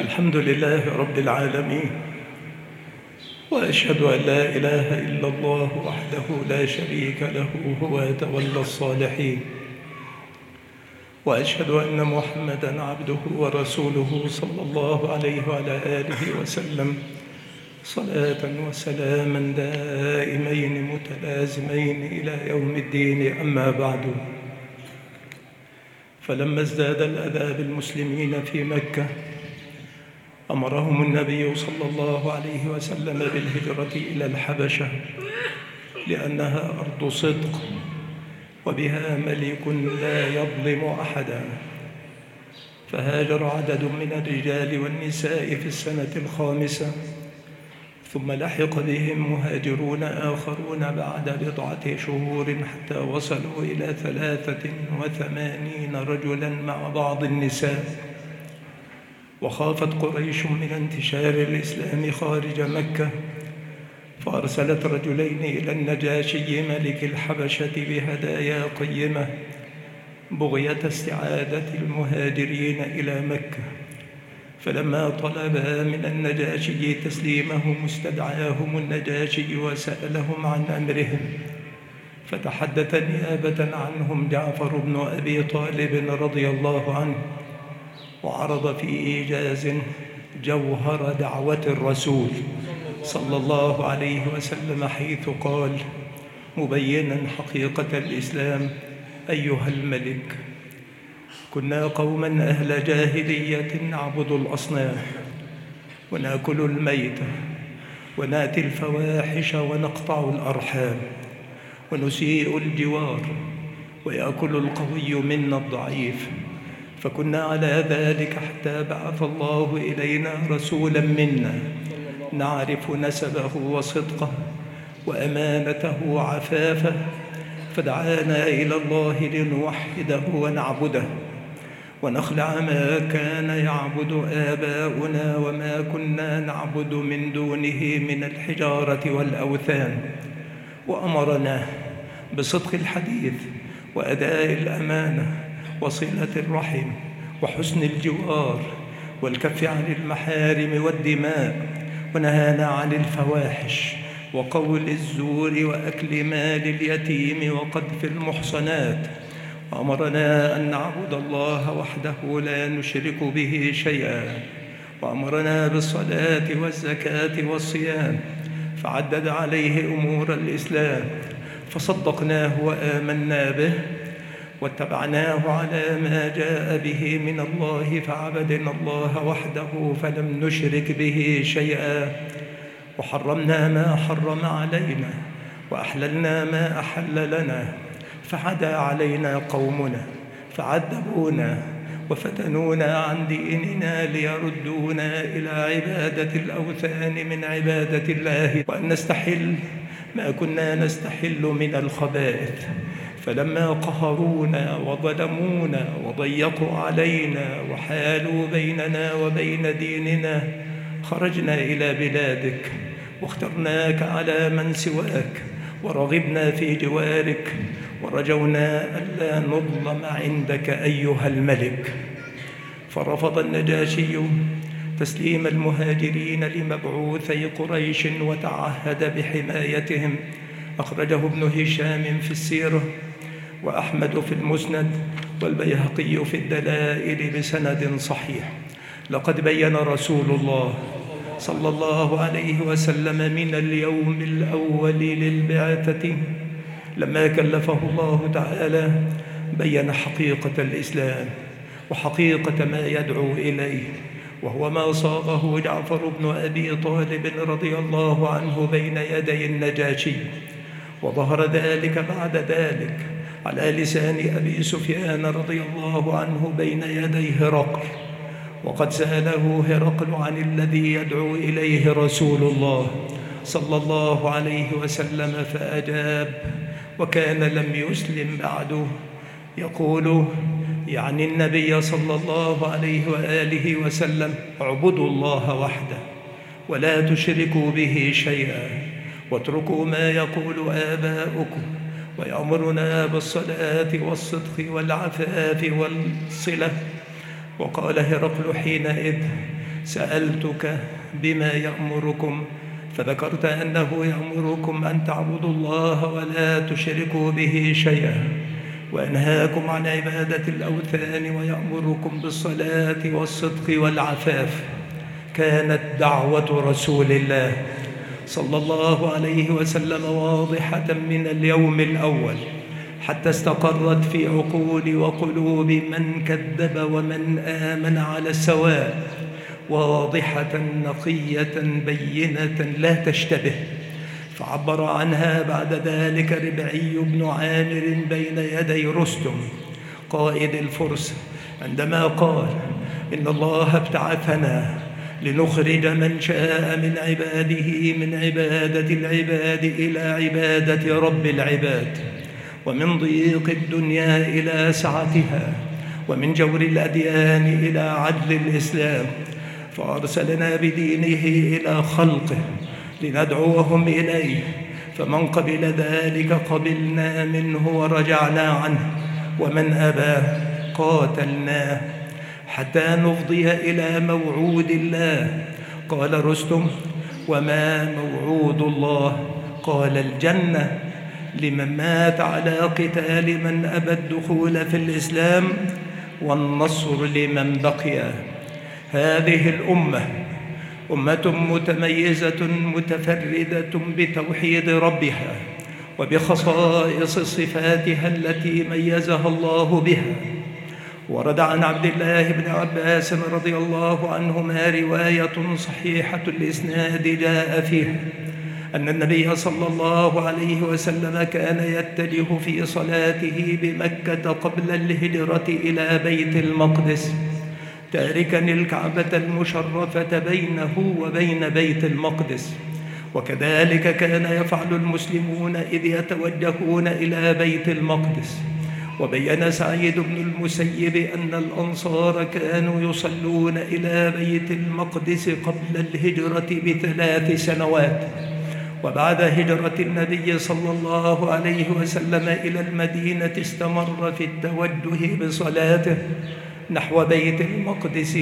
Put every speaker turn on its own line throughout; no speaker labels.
الحمد لله رب العالمين، وأشهد أن لا إله إلا الله وحده لا شريك له هو يتولى الصالحين، وأشهد أن محمدًا عبده ورسوله صلى الله عليه وعلى آله وسلم صلاة وسلاما دائمين متلازمين إلى يوم الدين. أما بعد، فلما ازداد الأذى بالمسلمين في مكة أمرهم النبي صلى الله عليه وسلم بالهجرة إلى الحبشة، لأنها أرض صدق وبها ملك لا يظلم أحدا. فهاجر عدد من الرجال والنساء في السنة 5، ثم لحق بهم مهاجرون آخرون بعد بضعة شهور حتى وصلوا إلى 83 رجلا مع بعض النساء. وخافت قريش من انتشار الإسلام خارج مكة، فأرسلت رجلين إلى النجاشي ملك الحبشة بهدايا قيمة بغية استعادة المهاجرين إلى مكة. فلما طلبا من النجاشي تسليمهم استدعاهم النجاشي وسألهم عن أمرهم، فتحدث نيابة عنهم جعفر بن أبي طالب رضي الله عنه، وعرض في إيجاز جوهر دعوة الرسول صلى الله عليه وسلم، حيث قال مبينا حقيقة الإسلام: أيها الملك، كنا قوما أهل جاهلية نعبد الأصنام ونأكل الميتة ونأتي الفواحش ونقطع الأرحام ونسيء الجوار ويأكل القوي منا الضعيف. فكنا على ذلك حتى بعث الله إلينا رسولا منا نعرف نسبه وصدقه وأمانته وعفافه، فدعانا إلى الله لنوحده ونعبده ونخلع ما كان يعبد آباؤنا وما كنا نعبد من دونه من الحجارة والأوثان. وأمرنا بصدق الحديث وأداء الأمانة وصلة الرحم وحسن الجوار والكف عن المحارم والدماء، ونهانا عن الفواحش وقول الزور وأكل مال اليتيم وقذف المحصنات. وأمرنا أن نعبد الله وحده لا نشرك به شيئا، وأمرنا بالصلاة والزكاة والصيام، فعدد عليه أمور الإسلام، فصدقناه وآمنا به واتبعناه على ما جاء به من الله، فعبدنا الله وحده فلم نشرك به شيئا، وحرمنا ما حرم علينا وأحللنا ما أحل لنا، فعدا علينا قومنا فعذبونا وفتنونا عن ديننا ليردونا إلى عبادة الأوثان من عبادة الله، وأن نستحل ما كنا نستحل من الخبائث. فلما قهرونا وظلمونا وضيقوا علينا وحالوا بيننا وبين ديننا، خرجنا إلى بلادك واخترناك على من سواك، ورغبنا في جوارك، ورجونا ألا نظلم عندك أيها الملك. فرفض النجاشي تسليم المهاجرين لمبعوثي قريش وتعهد بحمايتهم. أخرجه ابن هشام في السيرة، وأحمد في المسند، والبيهقي في الدلائل بسند صحيح. لقد بين رسول الله صلى الله عليه وسلم من اليوم الأول للبعثة لما كلفه الله تعالى بين حقيقة الإسلام وحقيقة ما يدعو إليه، وهو ما صاغه جعفر بن أبي طالب رضي الله عنه بين يدي النجاشي. وظهر ذلك بعد ذلك على لسان أبي سفيان رضي الله عنه بين يدي هرقل، وقد سأله هرقل عن الذي يدعو إليه رسول الله صلى الله عليه وسلم فأجاب، وكان لم يسلم بعده، يقول يعني النبي صلى الله عليه وآله وسلم: اعبدوا الله وحده ولا تشركوا به شيئا واتركوا ما يقول آباؤكم، ويأمرنا بالصلاة والصدق والعفاف والصلة. وقال هرقل حينئذ: سألتك بما يأمركم، فذكرت أنه يأمركم أن تعبدوا الله ولا تشركوا به شيئا، وأنهاكم عن عبادة الأوثان، ويأمركم بالصلاة والصدق والعفاف. كانت دعوة رسول الله صلى الله عليه وسلم واضحة من اليوم الأول حتى استقرت في عقول وقلوب من كذب ومن آمن على السواء، واضحة نقية بينة لا تشتبه. فعبر عنها بعد ذلك ربعي بن عامر بين يدي رستم قائد الفرس عندما قال: إن الله ابتعثنا لنخرج من شاء من عباده من عبادة العباد إلى عبادة رب العباد، ومن ضيق الدنيا إلى سعتها، ومن جور الأديان إلى عدل الإسلام، فأرسلنا بدينه إلى خلقه لندعوهم إليه، فمن قبل ذلك قبلنا منه ورجعنا عنه، ومن أبى قاتلناه حتى نفضي إلى موعود الله. قال رستم: وما موعود الله؟ قال: الجنة لمن مات على قتال من أبى الدخول في الإسلام، والنصر لمن بقي. هذه الأمة أمة متميزة متفردة بتوحيد ربها وبخصائص صفاتها التي ميزها الله بها. ورد عن عبد الله بن عباس رضي الله عنهما رواية صحيحة الإسناد جاء فيها أن النبي صلى الله عليه وسلم كان يتجه في صلاته بمكة قبل الهجرة إلى بيت المقدس، تاركا الكعبة المشرفة بينه وبين بيت المقدس. وكذلك كان يفعل المسلمون إذ يتوجهون إلى بيت المقدس. وبين سعيد بن المسيب أن الأنصار كانوا يصلون إلى بيت المقدس قبل الهجرة ب3 سنوات، وبعد هجرة النبي صلى الله عليه وسلم إلى المدينة استمر في التوجه بصلاته نحو بيت المقدس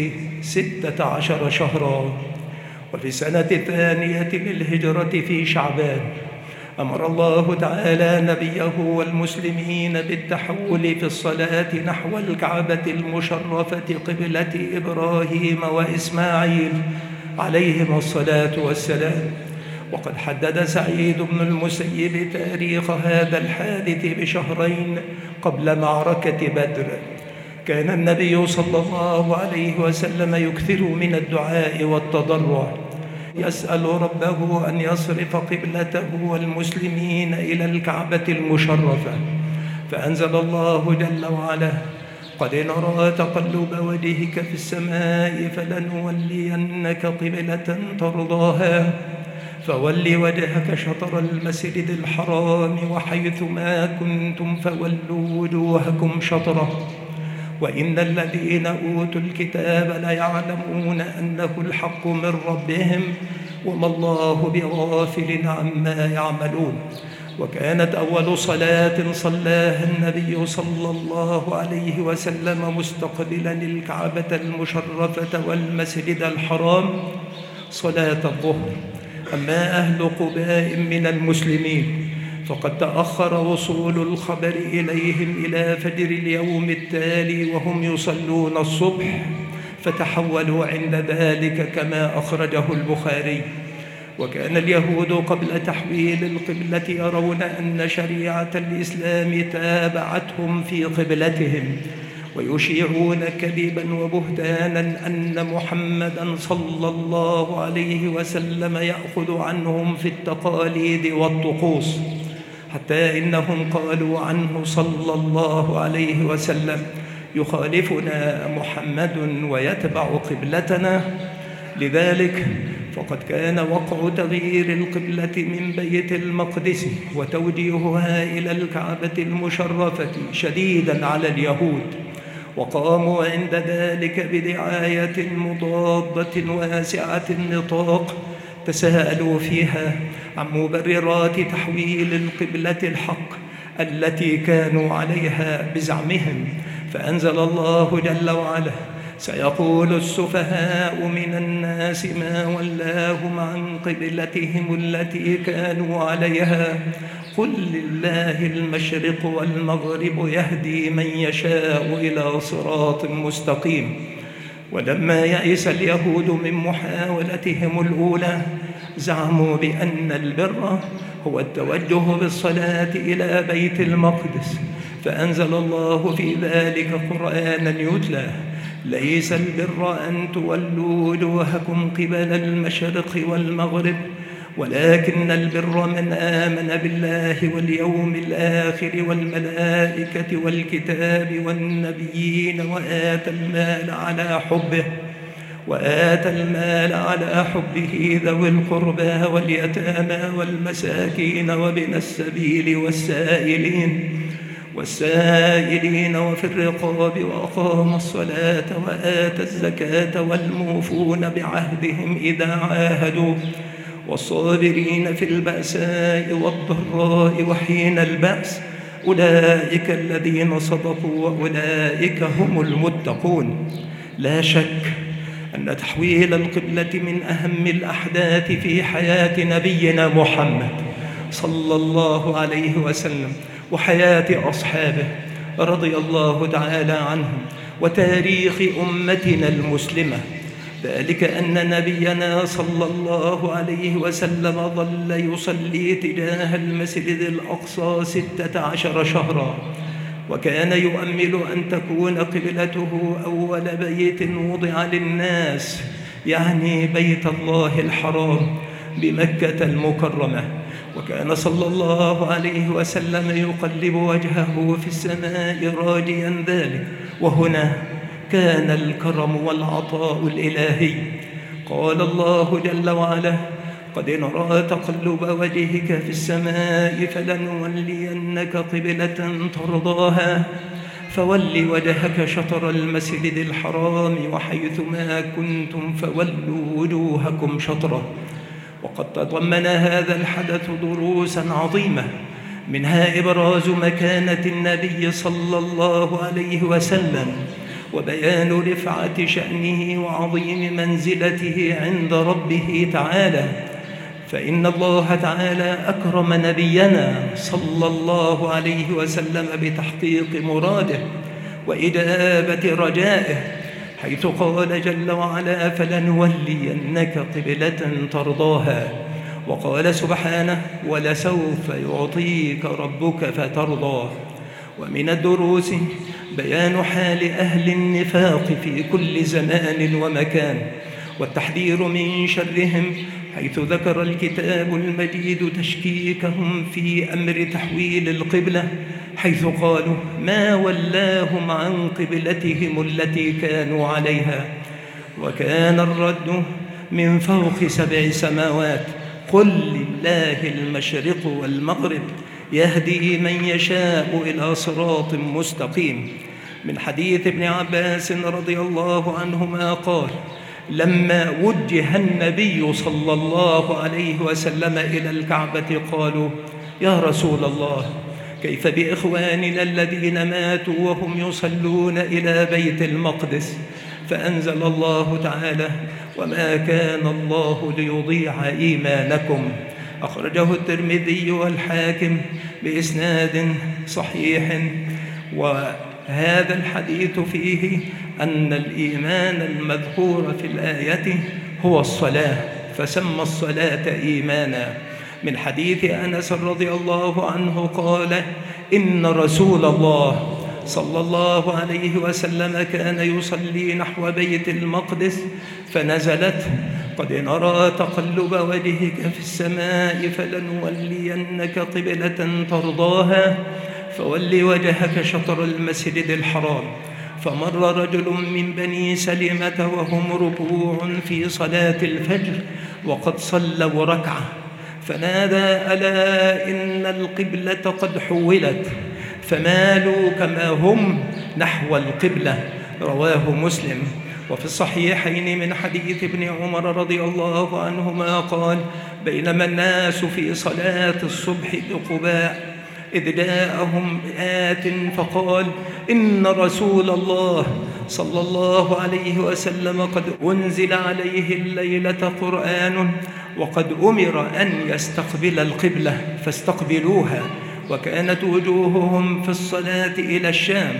16 شهرا. وفي السنة الثانية للهجرة في شعبان أمر الله تعالى نبيه والمسلمين بالتحول في الصلاة نحو الكعبة المشرفة قبلة إبراهيم وإسماعيل عليهما الصلاة والسلام. وقد حدد سعيد بن المسيب تاريخ هذا الحادث بشهرين قبل معركة بدر. كان النبي صلى الله عليه وسلم يكثر من الدعاء والتضرع، يسأل ربه أن يصرف قبلته والمسلمين إلى الكعبة المشرفة. فأنزل الله جل وعلا: قد نرى تقلب وجهك في السماء فلنولينك قبلة ترضاها فول وجهك شطر المسجد الحرام وحيث ما كنتم فولوا وجوهكم شطره وإن الذين أوتوا الكتاب ليعلمون أنه الحق من ربهم وما الله بغافل عما يعملون. وكانت أول صلاة صلاها النبي صلى الله عليه وسلم مستقبلا الكعبة المشرفة والمسجد الحرام صلاة الظهر. أما أهل قباء من المسلمين فقد تأخر وصول الخبر إليهم إلى فجر اليوم التالي وهم يصلون الصبح، فتحولوا عند ذلك كما أخرجه البخاري. وكان اليهود قبل تحويل القبلة يرون أن شريعة الإسلام تابعتهم في قبلتهم، ويشيعون كذبا وبهتانا أن محمدا صلى الله عليه وسلم يأخذ عنهم في التقاليد والطقوس، حتى إنهم قالوا عنه صلى الله عليه وسلم: يخالفنا محمد ويتبع قبلتنا. لذلك فقد كان وقع تغيير القبلة من بيت المقدس وتوجيهها إلى الكعبة المشرفة شديدا على اليهود، وقاموا عند ذلك بدعاية مضادة واسعة النطاق تساءلوا فيها عن مبررات تحويل القبلة الحق التي كانوا عليها بزعمهم. فأنزل الله جل وعلا: سيقول السفهاء من الناس ما ولاهم عن قبلتهم التي كانوا عليها قل لله المشرق والمغرب يهدي من يشاء إلى صراط مستقيم. ولما يئس اليهود من محاولتهم الأولى زعموا بأن البر هو التوجه بالصلاة إلى بيت المقدس، فأنزل الله في ذلك قرآنا يتلى: ليس البر أن تولوا وجوهكم قبل المشرق والمغرب ولكن البر من آمن بالله واليوم الآخر والملائكة والكتاب والنبيين وآتى المال على حبه ذوي القربى واليتامى والمساكين وابن السبيل والسائلين وفي الرقاب وأقام الصلاة وآتى الزكاة والموفون بعهدهم إذا عاهدوا والصابرين في البأساء والضراء وحين البأس أولئك الذين صدقوا وأولئك هم المتقون. لا شك أن تحويل القبلة من أهم الأحداث في حياة نبينا محمد صلى الله عليه وسلم وحياة أصحابه رضي الله تعالى عنهم وتاريخ أمتنا المسلمة، ذلك أن نبينا صلى الله عليه وسلم ظل يصلي تجاه المسجد الأقصى 16 شهرا، وكان يؤمل أن تكون قبلته أول بيت وضع للناس، يعني بيت الله الحرام بمكة المكرمة. وكان صلى الله عليه وسلم يقلب وجهه في السماء راجيا ذلك، وهنا كان الكرم والعطاء الإلهي. قال الله جل وعلا: قد نرى تقلب وجهك في السماء فلنولينك قبلة ترضاها فول وجهك شطر المسجد الحرام وحيثما كنتم فولوا وجوهكم شطره. وقد تضمن هذا الحدث دروسا عظيمة، منها إبراز مكانة النبي صلى الله عليه وسلم وبيان رفعة شأنه وعظيم منزلته عند ربه تعالى، فإن الله تعالى أكرم نبينا صلى الله عليه وسلم بتحقيق مراده وإجابة رجائه، حيث قال جل وعلا: فلنولينك قبلة ترضاها. وقال سبحانه: ولسوف يعطيك ربك فترضى. ومن الدروس بيان حال أهل النفاق في كل زمان ومكان والتحذير من شرهم، حيث ذكر الكتاب المجيد تشكيكهم في أمر تحويل القبلة، حيث قالوا: ما ولاهم عن قبلتهم التي كانوا عليها. وكان الرد من فوق 7 سماوات: قل لله المشرق والمغرب يهدي من يشاء إلى صراط مستقيم. من حديث ابن عباس رضي الله عنهما قال: لما وجه النبي صلى الله عليه وسلم إلى الكعبة قالوا: يا رسول الله، كيف بإخواننا الذين ماتوا وهم يصلون إلى بيت المقدس؟ فأنزل الله تعالى: وما كان الله ليضيع إيمانكم. أخرجه الترمذي والحاكم بإسناد صحيح. وهذا الحديث فيه أن الإيمان المذكور في الآية هو الصلاة، فسمى الصلاة إيمانا. من حديث أنس رضي الله عنه قال: إن رسول الله صلى الله عليه وسلم كان يصلي نحو بيت المقدس فنزلت: قد نرى تقلب وجهك في السماء فلنولينك قبلة ترضاها فول وجهك شطر المسجد الحرام. فمر رجل من بني سلمة وهم ركوع في صلاة الفجر وقد صلوا ركعة، فنادى: ألا إن القبلة قد حولت، فمالوا كما هم نحو القبلة. رواه مسلم. وفي الصحيحين من حديث ابن عمر رضي الله عنهما قال: بينما الناس في صلاة الصبح بقباء إذ جاءهم آت فقال: إن رسول الله صلى الله عليه وسلم قد أنزل عليه الليلة قرآن وقد أمر أن يستقبل القبلة فاستقبلوها، وكانت وجوههم في الصلاة إلى الشام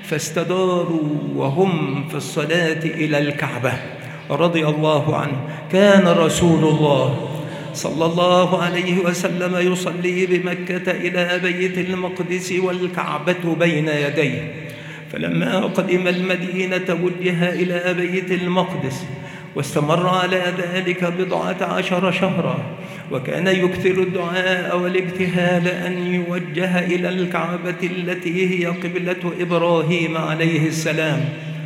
فاستداروا وهم في الصلاة إلى الكعبة رضي الله عنه. كان رسول الله صلى الله عليه وسلم يصلي بمكة إلى بيت المقدس والكعبة بين يديه، فلما قدم المدينة وجه إلى بيت المقدس واستمر على ذلك 14 شهرا، وكان يكثر الدعاء والاجتهاد أن يوجه إلى الكعبة التي هي قبلة إبراهيم عليه السلام.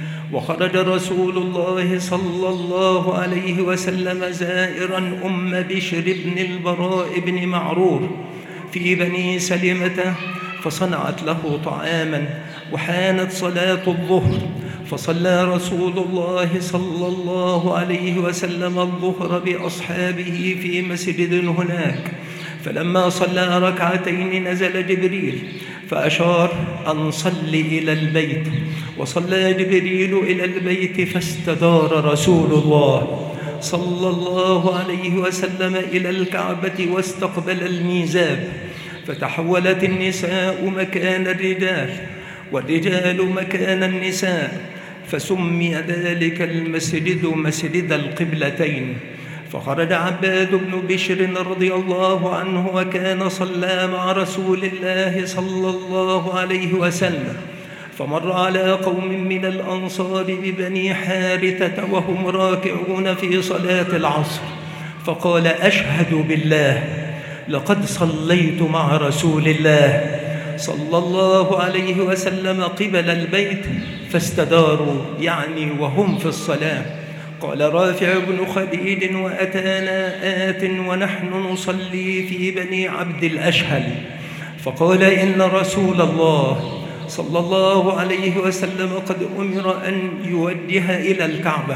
وخرج رسول الله صلى الله عليه وسلم زائرا أم بشر بن البراء بن معرور في بني سلمة، فصنعت له طعاما، وحانت صلاة الظهر، فصلى رسول الله صلى الله عليه وسلم الظهر بأصحابه في مسجد هناك، فلما صلى ركعتين نزل جبريل فأشار أن صل إلى البيت، وصلى جبريل إلى البيت فاستدار رسول الله صلى الله عليه وسلم إلى الكعبة واستقبل الميزاب، فتحولت النساء مكان الرجال والرجال مكان النساء، فسمي ذلك المسجد مسجد القبلتين. فخرج عباد بن بشر رضي الله عنه وكان صلى مع رسول الله صلى الله عليه وسلم، فمر على قوم من الأنصار ببني حارثة وهم راكعون في صلاة العصر، فقال: أشهد بالله لقد صليت مع رسول الله صلى الله عليه وسلم قبل البيت فاستداروا، يعني وهم في الصلاة. قال رافع بن خديج: وأتانا آت ونحن نصلي في بني عبد الأشهل، فقال: إن رسول الله صلى الله عليه وسلم قد أمر أن يوجه إلى الكعبة،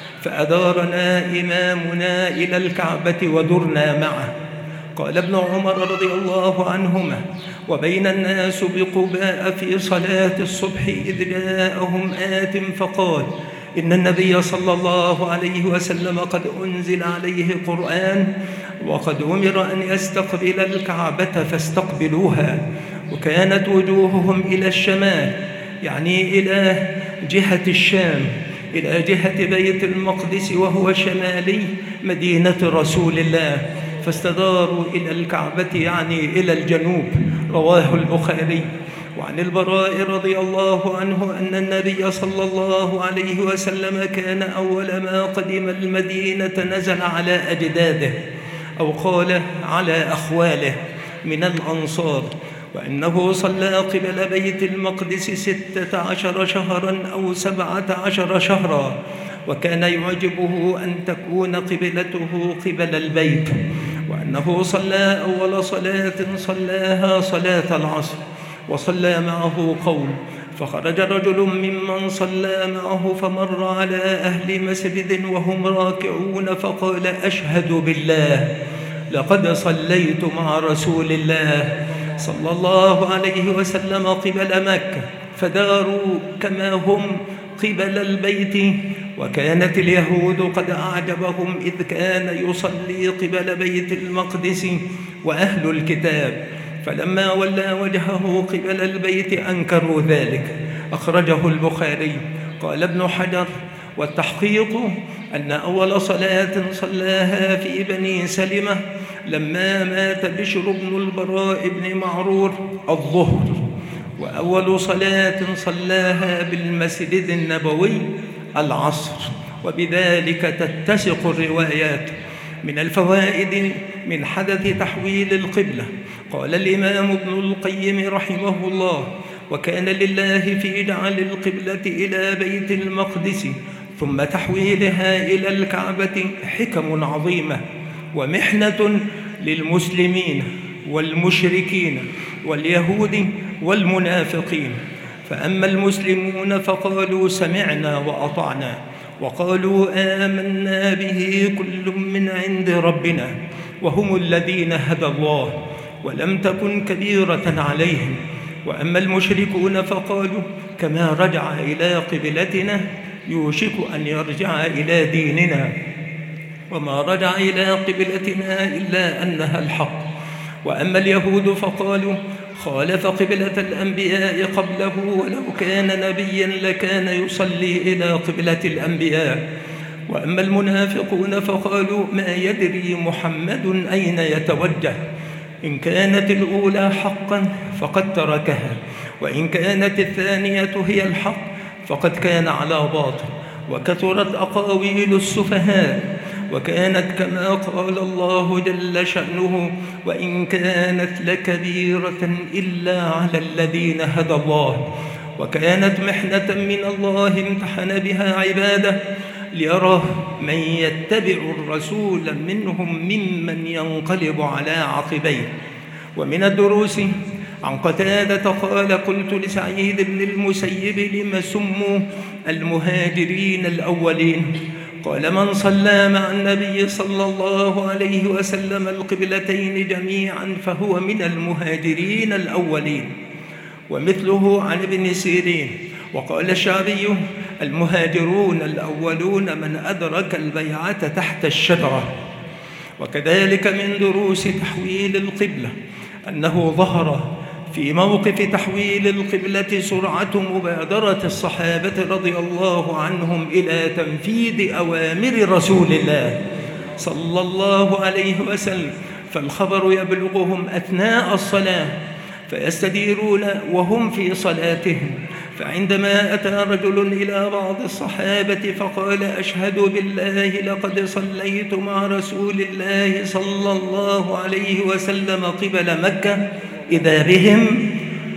فأدارنا إمامنا إلى الكعبة ودرنا معه. قال ابن عمر رضي الله عنهما: وبين الناس بقباء في صلاة الصبح إذ جاءهم آت فقال: إن النبي صلى الله عليه وسلم قد أنزل عليه قرآن وقد أمر أن يستقبل الكعبة فاستقبلوها، وكانت وجوههم إلى الشمال، يعني إلى جهة الشام، إلى جهة بيت المقدس وهو شمالي مدينة رسول الله، فاستداروا إلى الكعبة يعني إلى الجنوب. رواه البخاري. وعن البراء رضي الله عنه أن النبي صلى الله عليه وسلم كان أول ما قدم المدينة نزل على أجداده، أو قال على أخواله من الأنصار، وإنه صلى قبل بيت المقدس 16 شهرا أو 17 شهرا، وكان يعجبه أن تكون قبلته قبل البيت، وأنه صلى أول صلاة صلاها صلاة العصر، وصلى معه قوم، فخرج رجل ممن صلى معه فمر على أهل مسجد وهم راكعون فقال: أشهد بالله لقد صليت مع رسول الله صلى الله عليه وسلم قبل مكة، فداروا كما هم قبل البيت. وكانت اليهود قد أعجبهم إذ كان يصلي قبل بيت المقدس وأهل الكتاب، فلما ولى وجهه قبل البيت أنكروا ذلك. أخرجه البخاري. قال ابن حجر: والتحقيق أن أول صلاة صلاها في بني سلمة لما مات بشر بن البراء بن معرور الظهر، وأول صلاة صلاها بالمسجد النبوي العصر، وبذلك تتسق الروايات. من الفوائد من حدث تحويل القبلة، قال الإمام ابن القيم رحمه الله: وكان لله في جعل القبلة إلى بيت المقدس ثم تحويلها إلى الكعبة حكم عظيمة ومحنة للمسلمين والمشركين واليهود والمنافقين. فأما المسلمون فقالوا: سمعنا وأطعنا، وقالوا: آمنا به كل من عند ربنا، وهم الذين هدى الله ولم تكن كبيرة عليهم. وأما المشركون فقالوا: كما رجع إلى قبلتنا يوشك أن يرجع إلى ديننا، وما رجع إلى قبلتنا إلا أنها الحق. وأما اليهود فقالوا خالف قبلة الأنبياء قبله، ولو كان نبيا لكان يصلي إلى قبلة الأنبياء. وأما المنافقون فقالوا ما يدري محمد أين يتوجه، إن كانت الأولى حقا فقد تركها، وإن كانت الثانية هي الحق فقد كان على باطل. وكثرت أقاويل السفهاء، وكانت كما قال الله جل شأنه وإن كانت لكبيرة إلا على الذين هدى الله. وكانت محنة من الله امتحن بها عباده ليرى من يتبع الرسول منهم ممن ينقلب على عقبيه. ومن الدروس عن قتادة قال قلت لسعيد بن المسيب لم سموا المهاجرين الأولين؟ قال من صلى مع النبي صلى الله عليه وسلم القبلتين جميعا فهو من المهاجرين الأولين. ومثله عن ابن سيرين. وقال الشعبي المهاجرون الأولون من أدرك البيعة تحت الشجرة. وكذلك من دروس تحويل القبلة أنه ظهر في موقف تحويل القبلة سرعة مبادرة الصحابة رضي الله عنهم إلى تنفيذ أوامر رسول الله صلى الله عليه وسلم، فالخبر يبلغهم أثناء الصلاة فيستديرون وهم في صلاتهم. فعندما أتى رجل إلى بعض الصحابة فقال أشهد بالله لقد صليت مع رسول الله صلى الله عليه وسلم قبل مكة، إذا بهم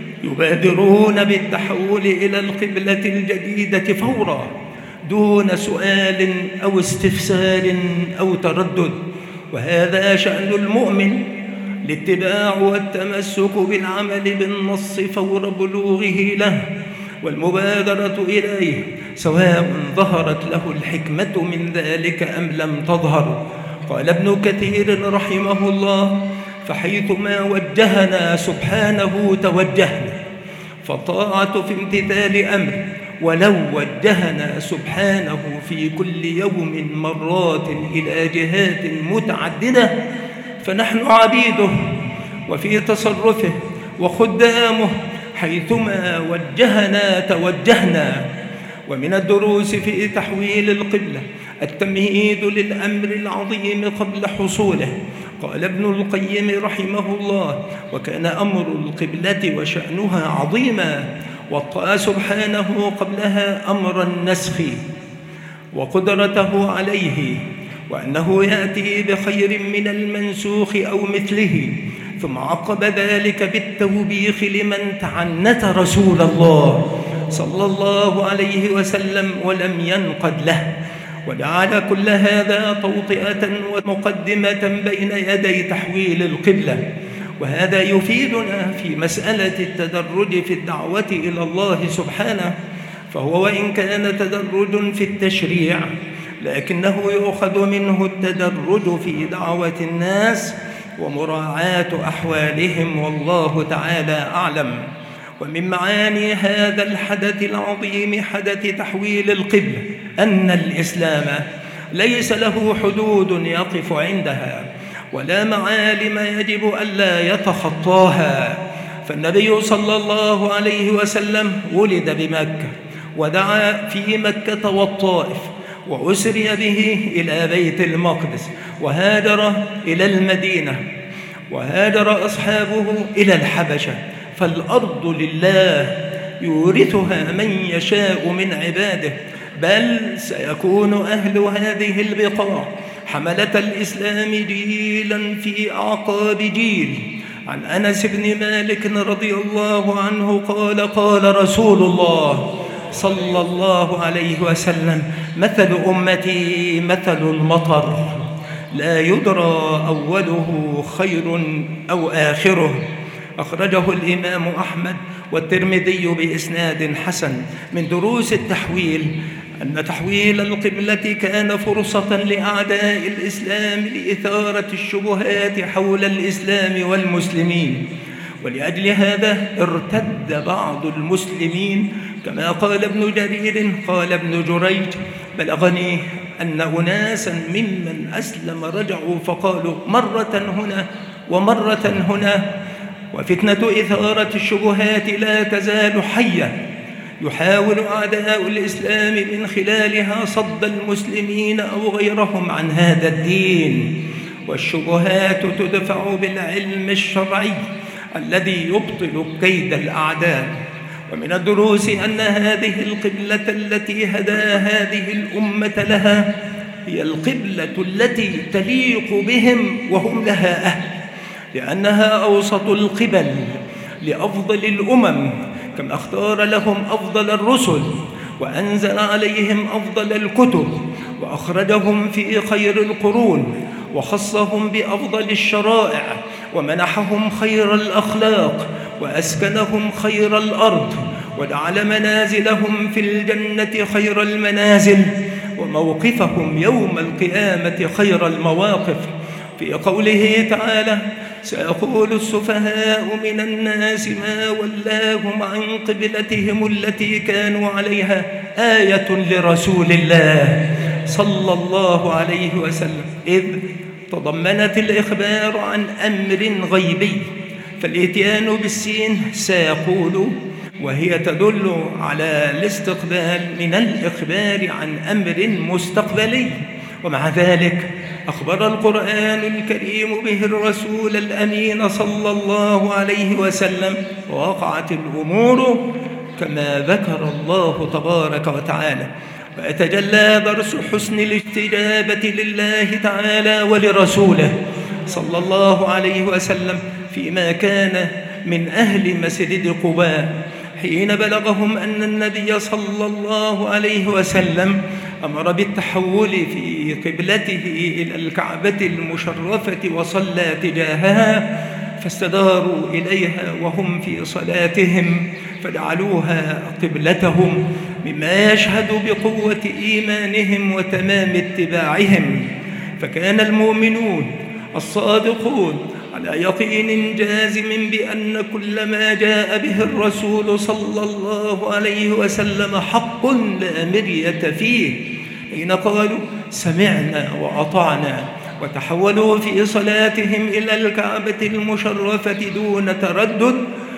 يبادرون بالتحول إلى القبلة الجديدة فورا دون سؤال أو استفسار أو تردد. وهذا شأن المؤمن، الاتباع والتمسك بالعمل بالنص فور بلوغه له والمبادرة إليه، سواء ظهرت له الحكمة من ذلك أم لم تظهر. قال ابن كثير رحمه الله فحيثما وجهنا سبحانه توجهنا، فالطاعة في امتثال أمر، ولو وجهنا سبحانه في كل يوم مرات إلى جهات متعددة فنحن عبيده وفي تصرفه وخدامه، حيثما وجهنا توجهنا. ومن الدروس في تحويل القبلة التمهيد للأمر العظيم قبل حصوله. قال ابن القيم رحمه الله وكان أمر القبلة وشأنها عظيما، وطأ سبحانه قبلها أمر النسخ وقدرته عليه، وأنه يأتي بخير من المنسوخ أو مثله، ثم عقب ذلك بالتوبيخ لمن تعنت رسول الله صلى الله عليه وسلم ولم ينقد له، وجعل كل هذا توطئة ومقدمة بين يدي تحويل القبلة. وهذا يفيدنا في مسألة التدرج في الدعوة إلى الله سبحانه، فهو وإن كان تدرج في التشريع لكنه يؤخذ منه التدرج في دعوة الناس ومراعاة أحوالهم، والله تعالى أعلم. ومن معاني هذا الحدث العظيم حدث تحويل القبلة أن الإسلام ليس له حدود يقف عندها ولا معالم يجب ألا يتخطاها. فالنبي صلى الله عليه وسلم ولد بمكة ودعا في مكة والطائف، وأسري به إلى بيت المقدس، وهاجر إلى المدينة، وهاجر أصحابه إلى الحبشة. فالأرض لله يورثها من يشاء من عباده، بل سيكون أهل هذه البقاع حملة الإسلام جيلا في أعقاب جيل. عن أنس بن مالك رضي الله عنه قال قال رسول الله صلى الله عليه وسلم مثل أمتي مثل المطر لا يدرى أوله خير أو آخره. أخرجه الإمام أحمد والترمذي بإسناد حسن. من دروس التحويل أن تحويل القبلة كان فرصة لأعداء الإسلام لإثارة الشبهات حول الإسلام والمسلمين، ولأجل هذا ارتد بعض المسلمين كما قال ابن جرير قال ابن جريج: بلغني أن أناسا ممن أسلم رجعوا فقالوا مرة هنا ومرة هنا. وفتنة إثارة الشبهات لا تزال حية، يحاول أعداء الإسلام من خلالها صد المسلمين أو غيرهم عن هذا الدين، والشبهات تدفع بالعلم الشرعي الذي يبطل كيد الأعداء. ومن الدروس أن هذه القبلة التي هدى هذه الأمة لها هي القبلة التي تليق بهم وهم لها أهل، لأنها أوسط القبل لأفضل الأمم، كما اختار لهم أفضل الرسل وأنزل عليهم أفضل الكتب وأخرجهم في خير القرون وخصهم بأفضل الشرائع ومنحهم خير الأخلاق وأسكنهم خير الأرض وجعل منازلهم في الجنة خير المنازل وموقفهم يوم القيامة خير المواقف. في قوله تعالى: سيقول السفهاء من الناس ما ولاهم عن قبلتهم التي كانوا عليها، آية لرسول الله صلى الله عليه وسلم، إذ تضمنت الإخبار عن أمر غيبي، فالإتيان بالسين سيقول وهي تدل على الاستقبال من الإخبار عن أمر مستقبلي. ومع ذلك أخبر القرآن الكريم به الرسول الأمين صلى الله عليه وسلم، ووقعت الأمور كما ذكر الله تبارك وتعالى. ويتجلى درس حسن الاستجابة لله تعالى ولرسوله صلى الله عليه وسلم فيما كان من أهل مسجد قباء، حين بلغهم أن النبي صلى الله عليه وسلم أمر بالتحول في قبلته إلى الكعبة المشرفة وصلى تجاهها، فاستداروا إليها وهم في صلاتهم فجعلوها قبلتهم، مما يشهد بقوة إيمانهم وتمام اتباعهم. فكان المؤمنون الصادقون على يقين جازم بأن كل ما جاء به الرسول صلى الله عليه وسلم حق لا مرية فيه، حين قالوا سمعنا وأطعنا وتحولوا في صلاتهم إلى الكعبة المشرفة دون تردد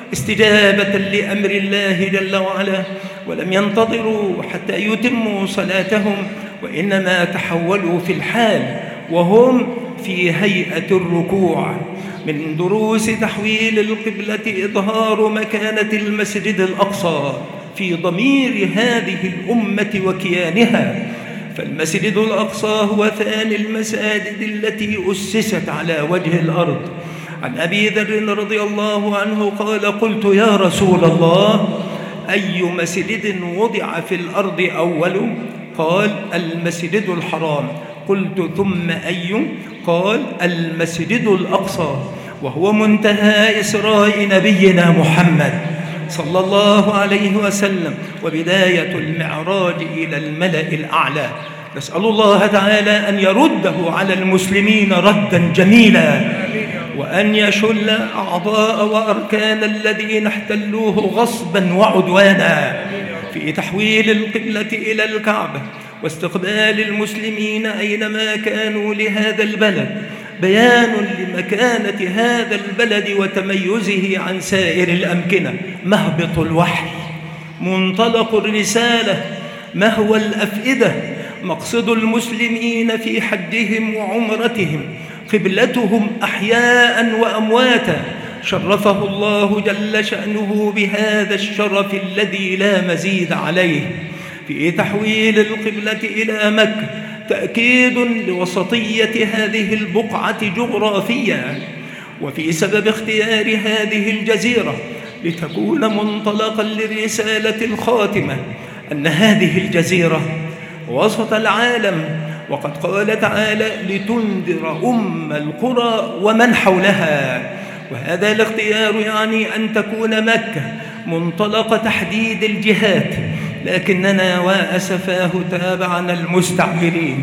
استجابة لأمر الله جل وعلا، ولم ينتظروا حتى يتموا صلاتهم، وإنما تحولوا في الحال وهم في هيئة الركوع. من دروس تحويل القبلة إظهار مكانة المسجد الأقصى في ضمير هذه الأمة وكيانها، فالمسجد الأقصى هو ثاني المساجد التي أسست على وجه الأرض. عن أبي ذر رضي الله عنه قال: قلت يا رسول الله أي مسجد وضع في الأرض أول؟ قال: المسجد الحرام. قلت ثم أي؟ قال: المسجد الأقصى، وهو منتهى إسراء نبينا محمد صلى الله عليه وسلم وبداية المعراج إلى الملأ الأعلى. نسأل الله تعالى أن يرده على المسلمين ردا جميلا، وأن يشل أعضاء وأركان الذين احتلوه غصبا وعدوانا في تحويل القبلة إلى الكعبة واستقبال المسلمين أينما كانوا لهذا البلد، بيان لمكانة هذا البلد وتميزه عن سائر الأمكنة، مهبط الوحي، منطلق الرسالة، مهوى الأفئدة، مقصد المسلمين في حجهم وعمرتهم، قبلتهم أحياء وأمواتا، شرفه الله جل شأنه بهذا الشرف الذي لا مزيد عليه. في تحويل القبلة إلى مكة تأكيد لوسطية هذه البقعة جغرافيا، وفي سبب اختيار هذه الجزيرة لتكون منطلقا للرسالة الخاتمة، أن هذه الجزيرة وسط العالم، وقد قال تعالى: لتنذر أم القرى ومن حولها. وهذا الاختيار يعني أن تكون مكة منطلق تحديد الجهات، لكننا وأسفاه تابعنا المستعمرين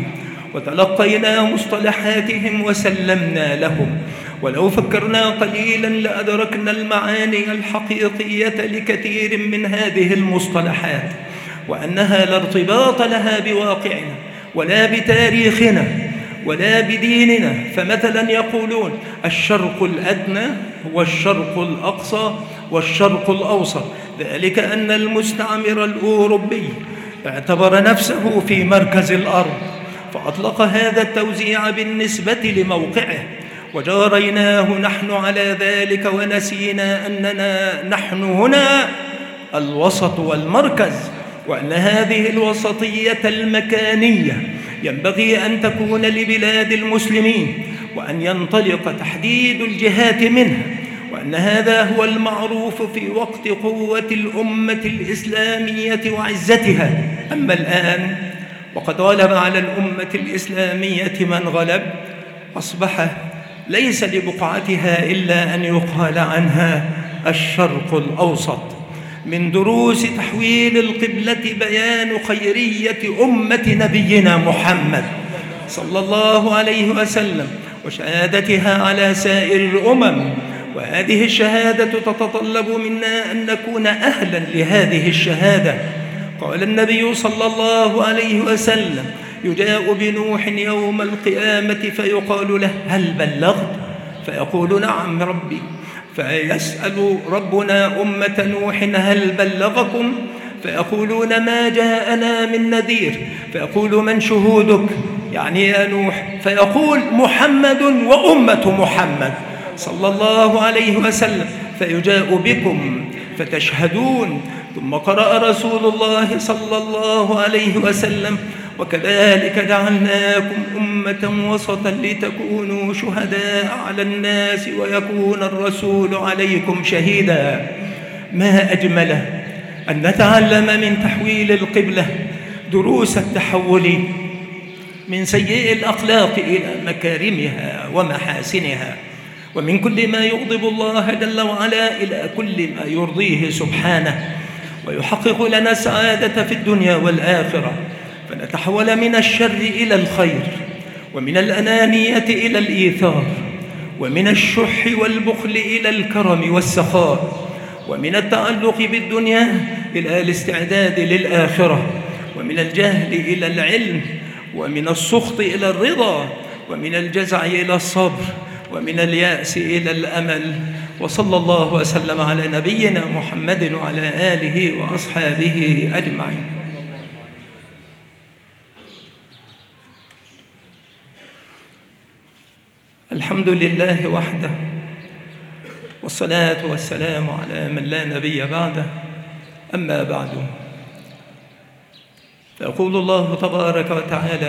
وتلقينا مصطلحاتهم وسلمنا لهم. ولو فكرنا قليلا لأدركنا المعاني الحقيقية لكثير من هذه المصطلحات، وأنها لا ارتباط لها بواقعنا ولا بتاريخنا ولا بديننا. فمثلا يقولون الشرق الأدنى والشرق الأقصى والشرق الأوسط، ذلك أن المستعمر الأوروبي اعتبر نفسه في مركز الأرض فأطلق هذا التوزيع بالنسبة لموقعه، وجاريناه نحن على ذلك ونسينا أننا نحن هنا الوسط والمركز، وأن هذه الوسطية المكانية ينبغي أن تكون لبلاد المسلمين، وأن ينطلق تحديد الجهات منها، وأن هذا هو المعروف في وقت قوة الأمة الإسلامية وعزتها. أما الآن وقد غلب على الأمة الإسلامية من غلب، أصبح ليس لبقعتها إلا أن يقال عنها الشرق الأوسط. من دروس تحويل القبلة بيان خيرية أمة نبينا محمد صلى الله عليه وسلم وشهادتها على سائر الأمم، وهذه الشهادة تتطلب منا أن نكون أهلا لهذه الشهادة. قال النبي صلى الله عليه وسلم: يجاء بنوح يوم القيامة فيقال له: هل بلغت؟ فيقول: نعم ربي. فيسأل ربنا أمة نوح: هل بلغكم؟ فيقولون: ما جاءنا من نذير. فيقول: من شهودك؟ يعني يا نوح. فيقول: محمد وأمة محمد صلى الله عليه وسلم. فيجاء بكم فتشهدون. ثم قرأ رسول الله صلى الله عليه وسلم: وكذلك جعلناكم أمة وسطا لتكونوا شهداء على الناس ويكون الرسول عليكم شهيدا. ما أجمله أن نتعلم من تحويل القبلة دروس التحول من سيئ الأخلاق إلى مكارمها ومحاسنها، ومن كل ما يغضب الله جل وعلا إلى كل ما يرضيه سبحانه ويحقق لنا السعادة في الدنيا والآخرة، فنتحول من الشر إلى الخير، ومن الأنانية إلى الإيثار، ومن الشح والبخل إلى الكرم والسخاء، ومن التعلق بالدنيا إلى الاستعداد للآخرة، ومن الجهل إلى العلم، ومن السخط إلى الرضا، ومن الجزع إلى الصبر، ومن اليأس إلى الأمل. وصلى الله وسلم على نبينا محمد وعلى آله وأصحابه أجمعين. الحمد لله وحده، والصلاة والسلام على من لا نبي بعده. أما بعد، فيقول الله تبارك وتعالى: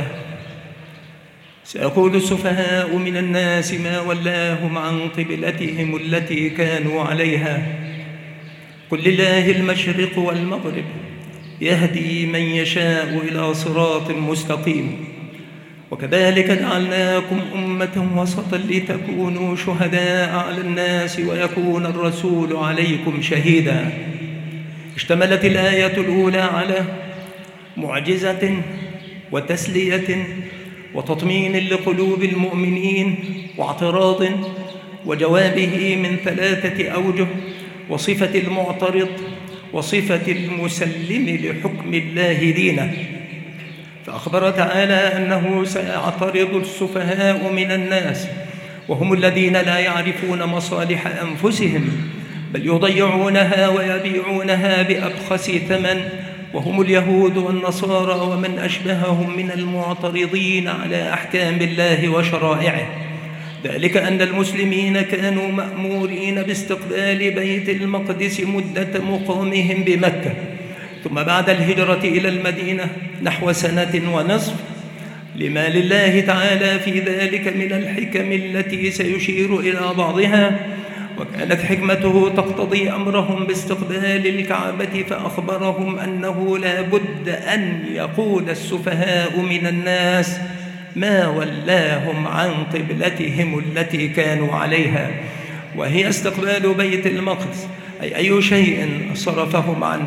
سيقول السفهاء من الناس ما ولاهم عن قبلتهم التي كانوا عليها، قل لله المشرق والمغرب يهدي من يشاء إلى صراط مستقيم. وكذلك جعلناكم أمة وسطا لتكونوا شهداء على الناس ويكون الرسول عليكم شهيدا. اشتملت الآية الأولى على معجزة وتسلية وتطمين لقلوب المؤمنين واعتراض وجوابه من 3 أوجه: وصفة المعترض، وصفة المسلم لحكم الله دينه. فأخبر تعالى أنه سيعترض السفهاء من الناس، وهم الذين لا يعرفون مصالح أنفسهم بل يضيعونها ويبيعونها بأبخس ثمن، وهم اليهود والنصارى ومن أشبههم من المعترضين على أحكام الله وشرائعه. ذلك أن المسلمين كانوا مأمورين باستقبال بيت المقدس مدة مقامهم بمكة، ثم بعد الهجرة إلى المدينة نحو 1.5 سنة، لما لله تعالى في ذلك من الحكم التي سيشير إلى بعضها. وكانت حكمته تقتضي أمرهم باستقبال الكعبة، فأخبرهم أنه لا بد أن يقول السفهاء من الناس ما ولاهم عن قبلتهم التي كانوا عليها، وهي استقبال بيت المقدس، أي شيء صرفهم عنه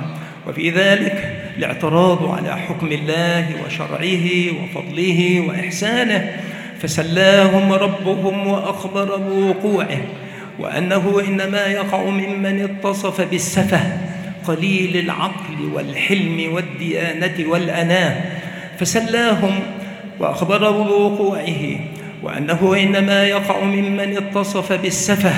وفي ذلك الاعتراض على حكم الله وشرعه وفضله وإحسانه، فسلاهم ربهم وأخبر بوقوعه، وأنه إنما يقع ممن اتصف بالسفه قليل العقل والحلم والديانة والأناة، فسلاهم وأخبر بوقوعه وأنه إنما يقع ممن اتصف بالسفه.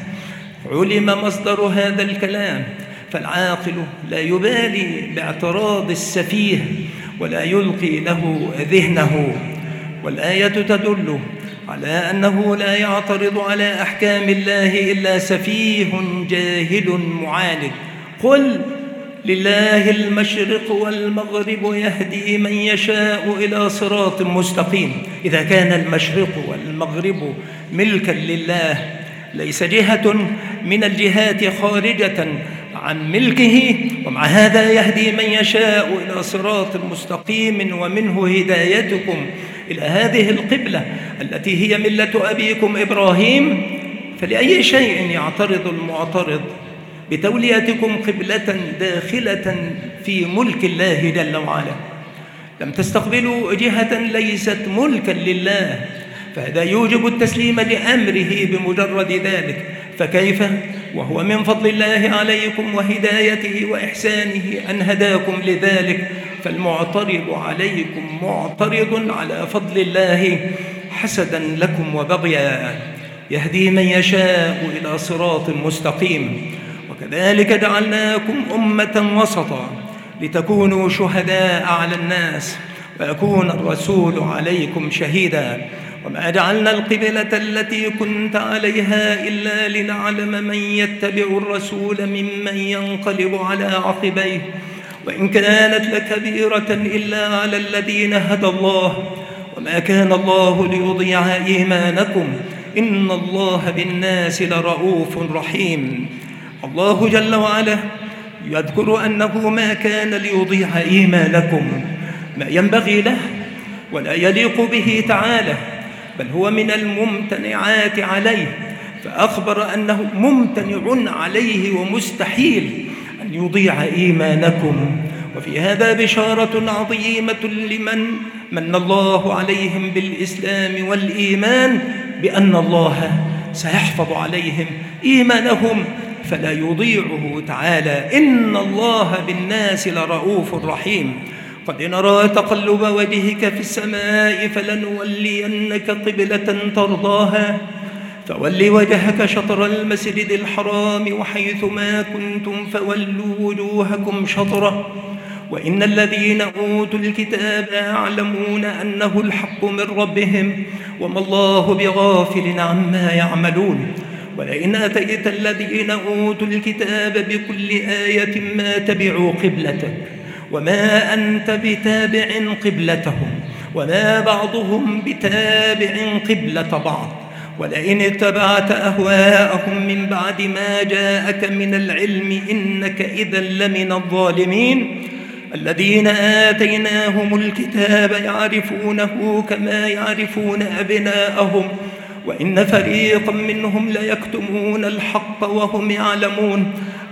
علم مصدر هذا الكلام، فالعاقل لا يبالي باعتراض السفيه ولا يلقي له ذهنه. والآية تدل على أنه لا يعترض على أحكام الله إلا سفيه جاهل معاند. قل لله المشرق والمغرب يهدي من يشاء إلى صراط مستقيم. إذا كان المشرق والمغرب ملكا لله، ليس جهة من الجهات خارجة عن ملكه، ومع هذا يهدي من يشاء إلى صراط مستقيم، ومنه هدايتكم إلى هذه القبلة التي هي ملة أبيكم إبراهيم. فلأي شيء يعترض المعترض بتوليتكم قبلة داخلة في ملك الله جل وعلا؟ لم تستقبلوا جهة ليست ملكا لله، فهذا يوجب التسليم لأمره بمجرد ذلك. فكيف وهو من فضل الله عليكم وهدايته وإحسانه أن هداكم لذلك؟ فالمعترض عليكم معترض على فضل الله حسدا لكم وبغيا. يهدي من يشاء إلى صراط مستقيم. وكذلك جعلناكم أمة وسطا لتكونوا شهداء على الناس ويكون الرسول عليكم شهيدا. وما جعلنا القبلة التي كنت عليها إلا لنعلم من يتبع الرسول ممن ينقلب على عقبيه، وإن كانت لكبيرة إلا على الذين هدى الله، وما كان الله ليضيع إيمانكم إن الله بالناس لرؤوف رحيم. الله جل وعلا يذكر أنه ما كان ليضيع إيمانكم، ما ينبغي له ولا يليق به تعالى، بل هو من الممتنعات عليه، فأخبر أنه ممتنع عليه ومستحيل أن يضيع إيمانكم. وفي هذا بشارة عظيمة لمن من الله عليهم بالإسلام والإيمان، بأن الله سيحفظ عليهم إيمانهم فلا يضيعه تعالى. إن الله بالناس لرؤوف رحيم. قد نرى تقلب وجهك في السماء فلنولينك قبلة ترضاها، فول وجهك شطر المسجد الحرام وحيث ما كنتم فولوا وجوهكم شطره، وإن الذين أوتوا الكتاب يعلمون أنه الحق من ربهم وما الله بغافل عما يعملون. ولئن أتيت الذين أوتوا الكتاب بكل آية ما تبعوا قبلتك وما أنت بتابع قبلتهم وما بعضهم بتابع قبلة بعض، ولئن اتبعت أهواءهم من بعد ما جاءك من العلم إنك إذا لمن الظالمين. الذين آتيناهم الكتاب يعرفونه كما يعرفون أبناءهم وإن فريقا منهم ليكتمون الحق وهم يعلمون.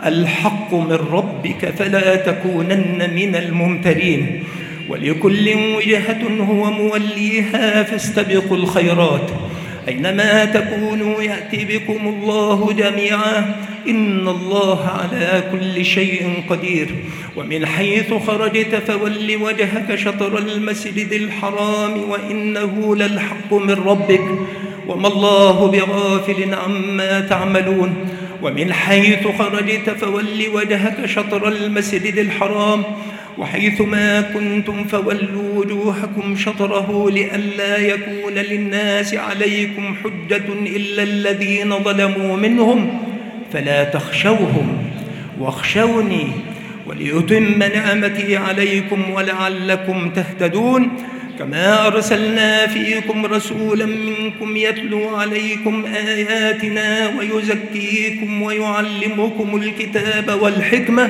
الحق من ربك فلا تكونن من الممترين. ولكل وجهة هو موليها فاستبقوا الخيرات أينما تكونوا يأتي بكم الله جميعا إن الله على كل شيء قدير. ومن حيث خرجت فول وجهك شطر المسجد الحرام وإنه للحق من ربك وما الله بغافل عما تعملون. ومن حيث خرجت فول وجهك شطر المسجد الحرام وحيث ما كنتم فولوا وجوهكم شطره لئلا يكون للناس عليكم حجة إلا الذين ظلموا منهم فلا تخشوهم واخشوني وليتم نعمتي عليكم ولعلكم تهتدون. كما أرسلنا فيكم رسولا منكم يتلو عليكم آياتنا ويزكيكم ويعلمكم الكتاب والحكمة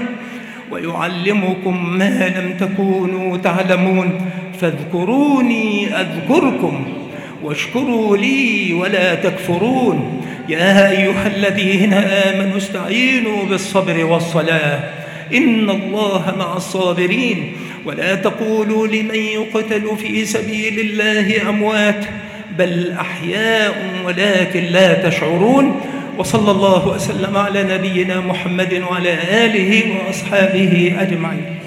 ويعلمكم ما لم تكونوا تعلمون. فاذكروني أذكركم واشكروا لي ولا تكفرون. يا أيها الذين آمنوا استعينوا بالصبر والصلاة إن الله مع الصابرين. ولا تقولوا لمن يقتل في سبيل الله أموات بل أحياء ولكن لا تشعرون. وصلى الله وسلم على نبينا محمد وعلى آله وأصحابه أجمعين.